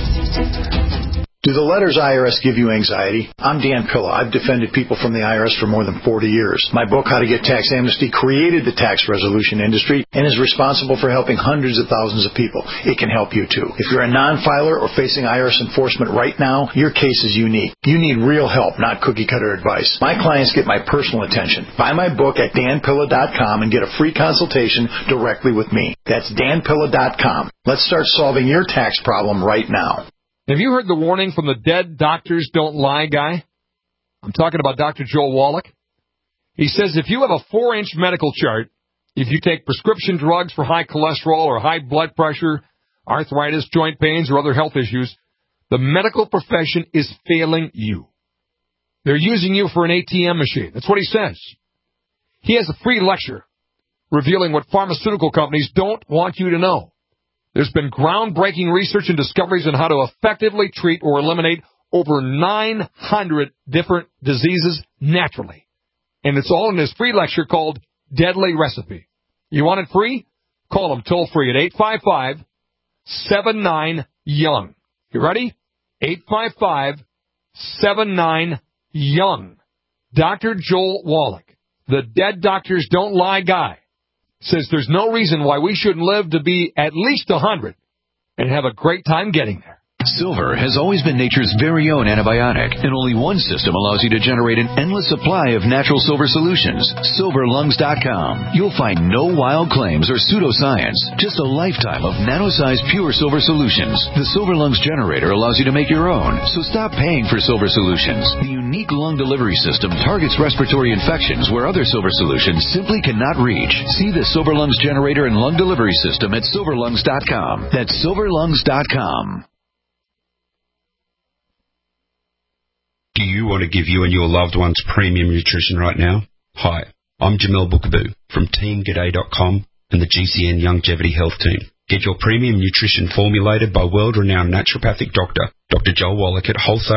Do the letters I R S give you anxiety? I'm Dan Pilla. I've defended people from the I R S for more than forty years. My book, How to Get Tax Amnesty, created the tax resolution industry and is responsible for helping hundreds of thousands of people. It can help you, too. If you're a non-filer or facing I R S enforcement right now, your case is unique. You need real help, not cookie-cutter advice. My clients get my personal attention. Buy my book at dan pilla dot com and get a free consultation directly with me. That's dan pilla dot com. Let's start solving your tax problem right now. Have you heard the warning from the dead doctors don't lie guy? I'm talking about Doctor Joel Wallach. He says if you have a four-inch medical chart, if you take prescription drugs for high cholesterol or high blood pressure, arthritis, joint pains, or other health issues, the medical profession is failing you. They're using you for an A T M machine. That's what he says. He has a free lecture revealing what pharmaceutical companies don't want you to know. There's been groundbreaking research and discoveries on how to effectively treat or eliminate over nine hundred different diseases naturally. And it's all in his free lecture called Deadly Recipe. You want it free? Call him toll free at eight five five, seven nine, young. You ready? eight five five, seven nine, young. Doctor Joel Wallach, the Dead Doctors Don't Lie guy, says there's no reason why we shouldn't live to be at least one hundred and have a great time getting there. Silver has always been nature's very own antibiotic, and only one system allows you to generate an endless supply of natural silver solutions. silver lungs dot com. You'll find no wild claims or pseudoscience, just a lifetime of nano-sized pure silver solutions. The Silver Lungs generator allows you to make your own, so stop paying for silver solutions. The unique lung delivery system targets respiratory infections where other silver solutions simply cannot reach. See the Silver Lungs generator and lung delivery system at silver lungs dot com. That's silver lungs dot com. Do you want to give you and your loved ones premium nutrition right now? Hi, I'm Jamel Bookaboo from team g'day dot com and the G C N Longevity Health Team. Get your premium nutrition formulated by world-renowned naturopathic doctor, Doctor Joel Wallach at wholesale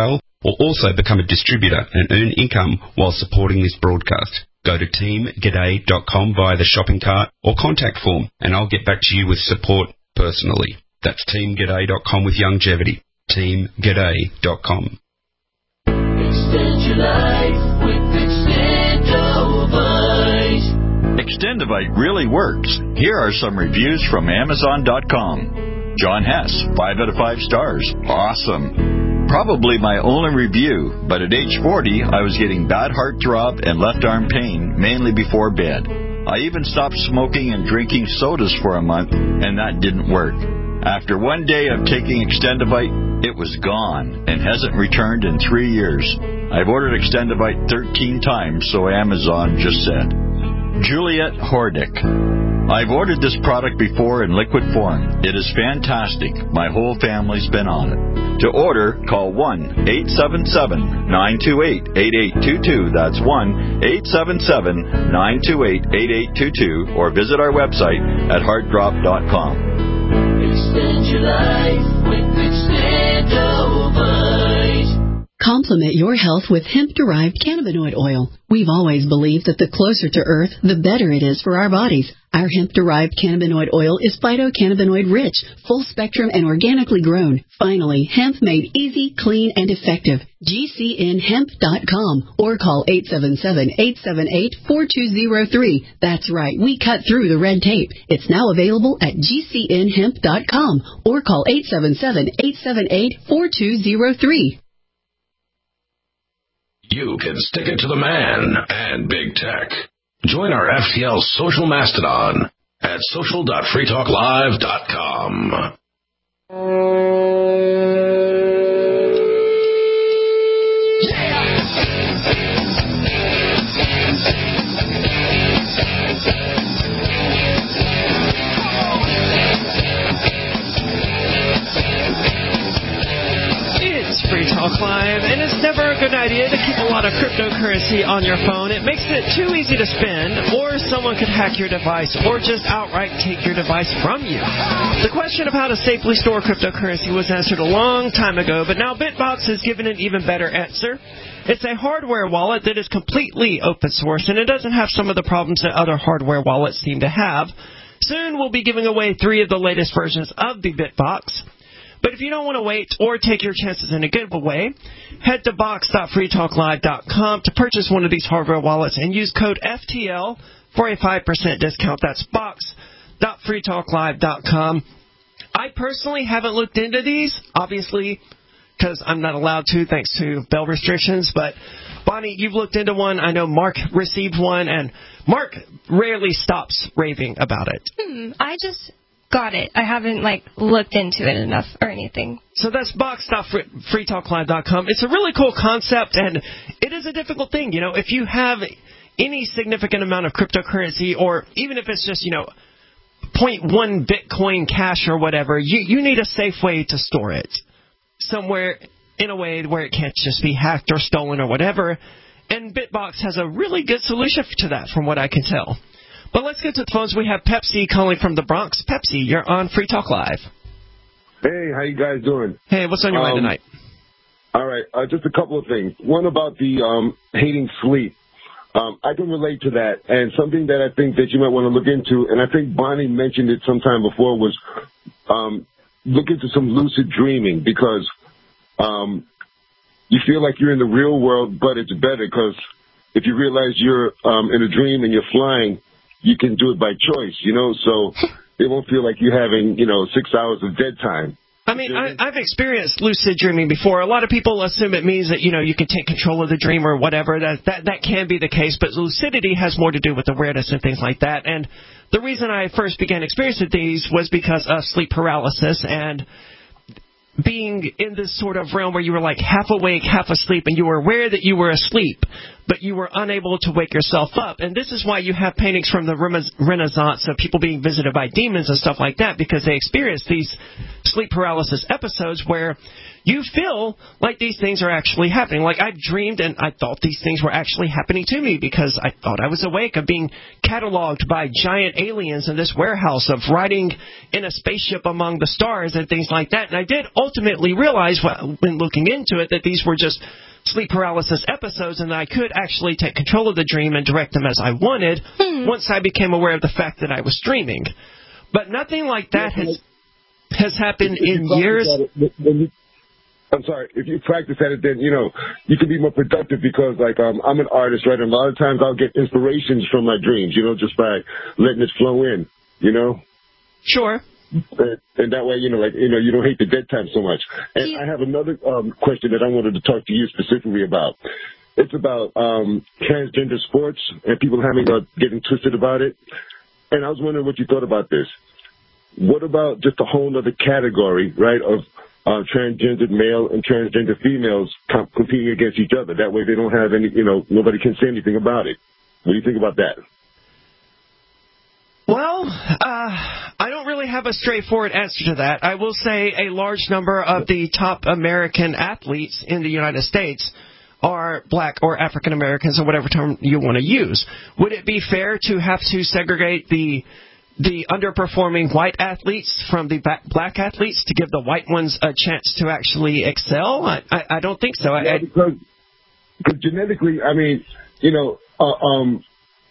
or also become a distributor and earn income while supporting this broadcast. Go to team g'day dot com via the shopping cart or contact form, and I'll get back to you with support personally. That's team g'day dot com with Youngevity. team g'day dot com. Extend your life with Extendovite. Extendovite really works. Here are some reviews from Amazon dot com. John Hess, five out of five stars. Awesome. Probably my only review, but at age forty, I was getting bad heart throb and left arm pain, mainly before bed. I even stopped smoking and drinking sodas for a month, and that didn't work. After one day of taking Extendovite, it was gone and hasn't returned in three years. I've ordered Extendovite thirteen times, so Amazon just said. Juliet Hordick. I've ordered this product before in liquid form. It is fantastic. My whole family's been on it. To order, call one eight seven seven, nine two eight, eight eight two two. That's one eight seven seven, nine two eight, eight eight two two, or visit our website at heart drop dot com. Extend your life with Extendovite. Complement your health with hemp-derived cannabinoid oil. We've always believed that the closer to Earth, the better it is for our bodies. Our hemp-derived cannabinoid oil is phytocannabinoid-rich, full-spectrum, and organically grown. Finally, hemp made easy, clean, and effective. G C N hemp dot com or call eight seven seven, eight seven eight, four two zero three. That's right, we cut through the red tape. It's now available at G C N hemp dot com or call eight seven seven, eight seven eight, four two zero three. You can stick it to the man and big tech. Join our F T L social mastodon at social dot free talk live dot com. Free Talk Live, and it's never a good idea to keep a lot of cryptocurrency on your phone. It makes it too easy to spend, or someone could hack your device, or just outright take your device from you. The question of how to safely store cryptocurrency was answered a long time ago, but now Bitbox has given an even better answer. It's a hardware wallet that is completely open source, and it doesn't have some of the problems that other hardware wallets seem to have. Soon we'll be giving away three of the latest versions of the Bitbox. But if you don't want to wait or take your chances in a giveaway, head to box dot free talk live dot com to purchase one of these hardware wallets and use code F T L for a five percent discount. That's box dot free talk live dot com. I personally haven't looked into these, obviously, because I'm not allowed to thanks to bell restrictions. But, Bonnie, you've looked into one. I know Mark received one, and Mark rarely stops raving about it. Hmm, I just... got it. I haven't, like, looked into it enough or anything. So that's box dot free talk live dot com. It's a really cool concept, and it is a difficult thing. You know, if you have any significant amount of cryptocurrency, or even if it's just, you know, zero point one Bitcoin Cash or whatever, you, you need a safe way to store it somewhere in a way where it can't just be hacked or stolen or whatever. And Bitbox has a really good solution to that, from what I can tell. But let's get to the phones. We have Pepsi calling from the Bronx. Pepsi, you're on Free Talk Live. Hey, how you guys doing? Hey, what's on your um, mind tonight? All right, uh, just a couple of things. One about the um, hating sleep. Um, I can relate to that, and something that I think that you might want to look into, and I think Bonnie mentioned it sometime before, was um, look into some lucid dreaming, because um, you feel like you're in the real world, but it's better because if you realize you're um, in a dream and you're flying, you can do it by choice, you know, so it won't feel like you're having, you know, six hours of dead time. I mean, I, I've experienced lucid dreaming before. A lot of people assume it means that, you know, you can take control of the dream or whatever. That, that that can be the case, but lucidity has more to do with awareness and things like that. And the reason I first began experiencing these was because of sleep paralysis and being in this sort of realm where you were like half awake, half asleep, and you were aware that you were asleep, but you were unable to wake yourself up. And this is why you have paintings from the Renaissance of people being visited by demons and stuff like that, because they experienced these sleep paralysis episodes where you feel like these things are actually happening. Like I've dreamed and I thought these things were actually happening to me because I thought I was awake of being cataloged by giant aliens in this warehouse, of riding in a spaceship among the stars and things like that. And I did ultimately realize when looking into it that these were just sleep paralysis episodes, and I could actually take control of the dream and direct them as I wanted hmm. once I became aware of the fact that I was dreaming. But nothing like that has has happened in years. It, I'm sorry, if you practice at it, then, you know, you can be more productive because, like, um, I'm an artist, right? And a lot of times I'll get inspirations from my dreams, you know, just by letting it flow in, you know? Sure. And, and that way, you know, like, you know, you don't hate the dead time so much. And yeah. I have another um, question that I wanted to talk to you specifically about. It's about um, transgender sports and people having uh, getting twisted about it. And I was wondering what you thought about this. What about just a whole other category, right, of uh, transgendered male and transgender females comp- competing against each other? That way they don't have any, you know, nobody can say anything about it. What do you think about that? Well, uh, I don't really have a straightforward answer to that. I will say a large number of the top American athletes in the United States are black or African Americans, or whatever term you want to use. Would it be fair to have to segregate the the underperforming white athletes from the black athletes to give the white ones a chance to actually excel? I, I, I don't think so. Yeah, I, because, because genetically, I mean, you know, uh, um,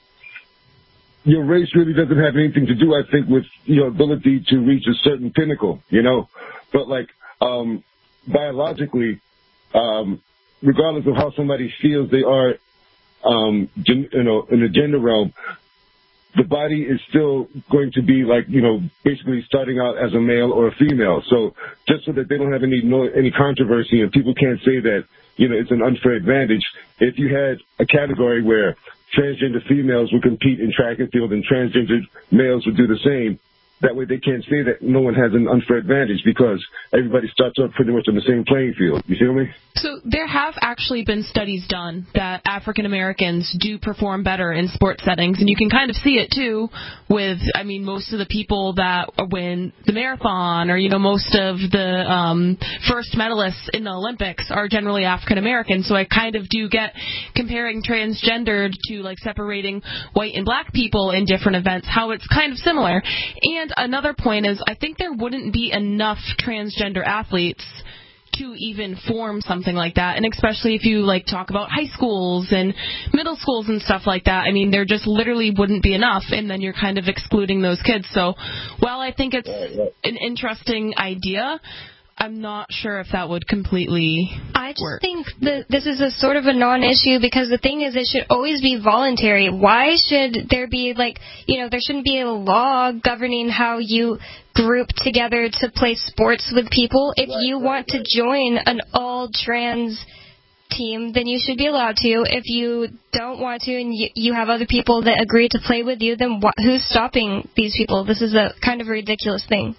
your race really doesn't have anything to do, I think, with your ability to reach a certain pinnacle, you know. But, like, um, biologically, um, regardless of how somebody feels they are, um, gen- you know, in the gender realm, the body is still going to be, like, you know, basically starting out as a male or a female. So just so that they don't have any no, any controversy and people can't say that, you know, it's an unfair advantage, if you had a category where transgender females would compete in track and field and transgender males would do the same, that way they can't say that no one has an unfair advantage because everybody starts off pretty much on the same playing field. You feel me? So there have actually been studies done that African Americans do perform better in sports settings, and you can kind of see it too with, I mean, most of the people that win the marathon or, you know, most of the um, first medalists in the Olympics are generally African American. So I kind of do get comparing transgendered to like separating white and black people in different events, how it's kind of similar. And another point is I think there wouldn't be enough transgender athletes to even form something like that, and especially if you like talk about high schools and middle schools and stuff like that. I mean, there just literally wouldn't be enough, and then you're kind of excluding those kids. So while I think it's an interesting idea, I'm not sure if that would completely I just work. think that this is a sort of a non-issue because the thing is it should always be voluntary. Why should there be, like, you know, there shouldn't be a law governing how you group together to play sports with people. If you want to join an all-trans team, then you should be allowed to. If you don't want to and you, you have other people that agree to play with you, then wh- who's stopping these people? This is a kind of a ridiculous thing.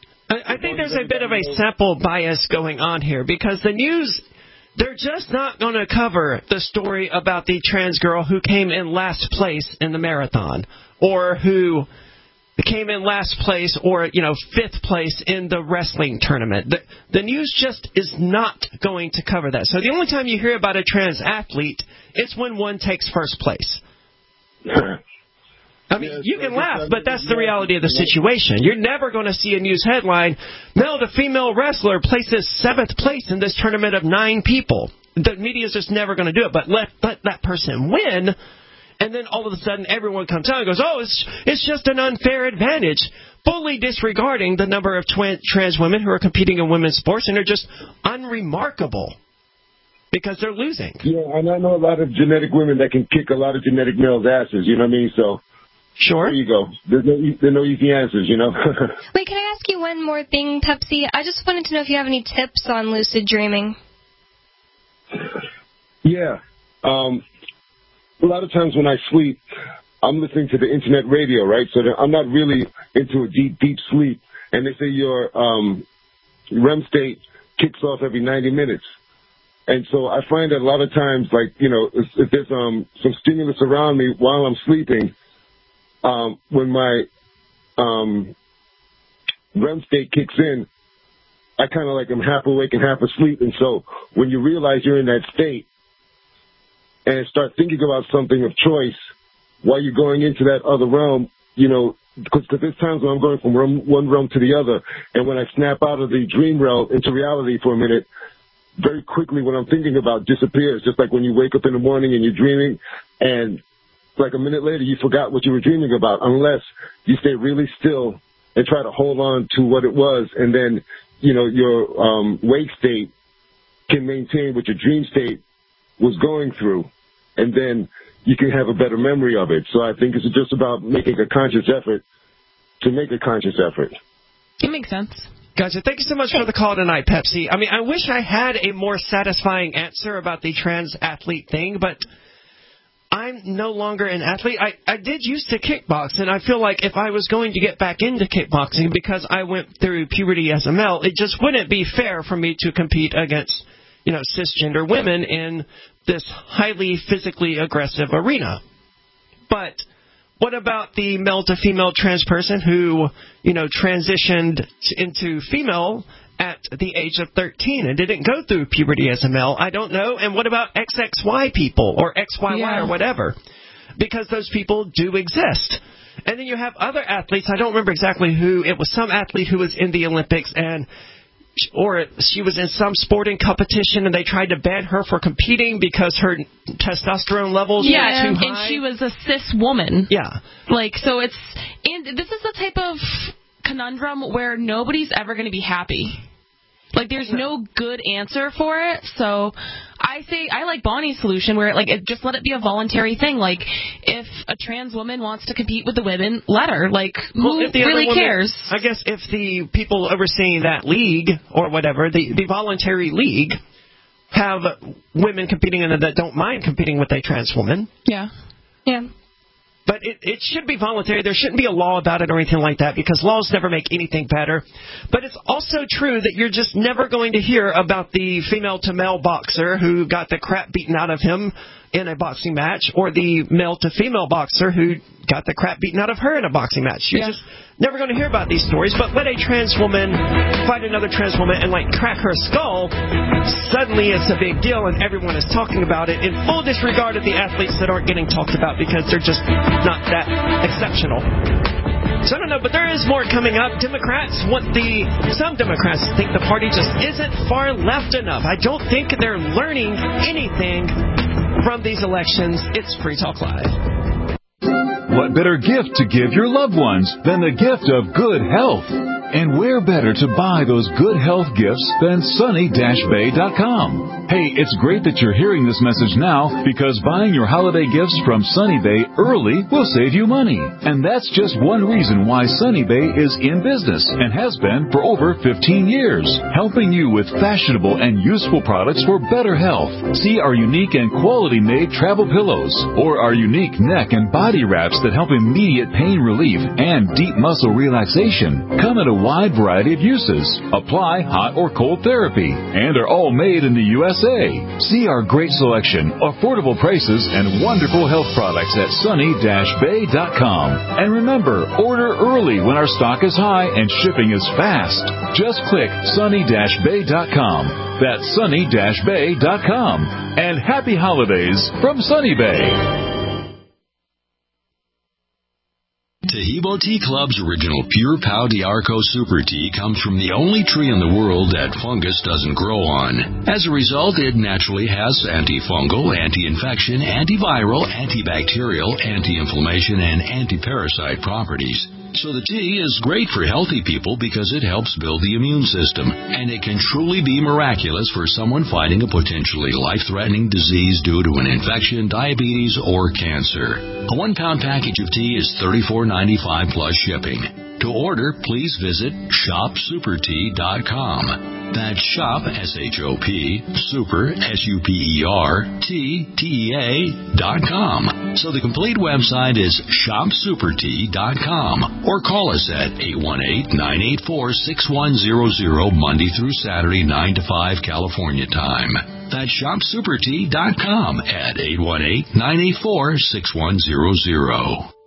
I think there's a bit of a sample bias going on here because the news, they're just not going to cover the story about the trans girl who came in last place in the marathon or who came in last place or, you know, fifth place in the wrestling tournament. The, the news just is not going to cover that. So the only time you hear about a trans athlete, it's when one takes first place. I mean, you can laugh, but that's the reality of the situation. You're never going to see a news headline, male to female wrestler places seventh place in this tournament of nine people. The media's just never going to do it, but let, let that person win, and then all of a sudden everyone comes out and goes, oh, it's, it's just an unfair advantage, fully disregarding the number of tw- trans women who are competing in women's sports, and they're just unremarkable because they're losing. Yeah, and I know a lot of genetic women that can kick a lot of genetic males' asses, you know what I mean? So... Sure. There you go. There's no, there's no easy answers, you know. Wait, can I ask you one more thing, Pepsi? I just wanted to know if you have any tips on lucid dreaming. Yeah. Um, a lot of times when I sleep, I'm listening to the internet radio, right? So that I'm not really into a deep, deep sleep. And they say your um, R E M state kicks off every ninety minutes. And so I find that a lot of times, like, you know, if, if there's um, some stimulus around me while I'm sleeping, Um, when my um, R E M state kicks in, I kind of like am half awake and half asleep. And so when you realize you're in that state and start thinking about something of choice while you're going into that other realm, you know, because there's times when I'm going from realm, one realm to the other, and when I snap out of the dream realm into reality for a minute, very quickly what I'm thinking about disappears, just like when you wake up in the morning and you're dreaming, and like a minute later you forgot what you were dreaming about, unless you stay really still and try to hold on to what it was, and then, you know, your um, wake state can maintain what your dream state was going through, and then you can have a better memory of it. So I think it's just about making a conscious effort to make a conscious effort. It makes sense. Gotcha. Thank you so much for the call tonight, Pepsi. I mean, I wish I had a more satisfying answer about the trans athlete thing, but I'm no longer an athlete. I, I did used to kickbox, and I feel like if I was going to get back into kickboxing because I went through puberty as a male, it just wouldn't be fair for me to compete against, you know, cisgender women in this highly physically aggressive arena. But what about the male-to-female trans person who, you know, transitioned into female at the age of thirteen and didn't go through puberty as a male? I don't know. And what about X X Y people or X Y Y yeah. or whatever? Because those people do exist. And then you have other athletes. I don't remember exactly who. It was some athlete who was in the Olympics, and or she was in some sporting competition, and they tried to ban her for competing because her testosterone levels yeah, were too high. And she was a cis woman. Yeah. Like, so it's, and this is the type of conundrum where nobody's ever going to be happy. Like, there's no good answer for it. So I say, I like Bonnie's solution where, like, it, just let it be a voluntary thing. Like, if a trans woman wants to compete with the women, let her. Like, who well, if the really woman, cares? I guess if the people overseeing that league or whatever, the, the voluntary league, have women competing in it that don't mind competing with a trans woman. Yeah. Yeah. But it, it should be voluntary. There shouldn't be a law about it or anything like that, because laws never make anything better. But it's also true that you're just never going to hear about the female-to-male boxer who got the crap beaten out of him in a boxing match, or the male-to-female boxer who got the crap beaten out of her in a boxing match. You're yeah. just never going to hear about these stories. But let a trans woman fight another trans woman and, like, crack her skull, suddenly it's a big deal and everyone is talking about it, in full disregard of the athletes that aren't getting talked about because they're just not that exceptional. So I don't know, but there is more coming up. Democrats want the, some Democrats think the party just isn't far left enough. I don't think they're learning anything from these elections. It's Free Talk Live. What better gift to give your loved ones than the gift of good health? And where better to buy those good health gifts than sunny dash bay dot com? Hey, it's great that you're hearing this message now, because buying your holiday gifts from Sunny Bay early will save you money. And that's just one reason why Sunny Bay is in business and has been for over fifteen years, helping you with fashionable and useful products for better health. See our unique and quality-made travel pillows, or our unique neck and body wraps that help immediate pain relief and deep muscle relaxation. Come in a wide variety of uses. Apply hot or cold therapy, and are all made in the U S A. See our great selection, affordable prices, and wonderful health products at sunny dash bay dot com. And remember, order early when our stock is high and shipping is fast. Just click sunny dash bay dot com. That's sunny dash bay dot com. And happy holidays from Sunny Bay. Taheebo Tea Club's original Pure Pau D'Arco Super Tea comes from the only tree in the world that fungus doesn't grow on. As a result, it naturally has antifungal, anti-infection, antiviral, antibacterial, anti-inflammation, and anti-parasite properties. So the tea is great for healthy people because it helps build the immune system, and it can truly be miraculous for someone fighting a potentially life-threatening disease due to an infection, diabetes, or cancer. A one-pound package of tea is thirty-four ninety-five plus shipping. To order, please visit shop super tea dot com. That's shop, S H O P, super, S U P E R, T, T E A, dot com. So the complete website is shop super tea dot com, or call us at eight one eight, nine eight four, six one zero zero Monday through Saturday, nine to five California time. That's shop super tea dot com at eight one eight, nine eight four, six one zero zero.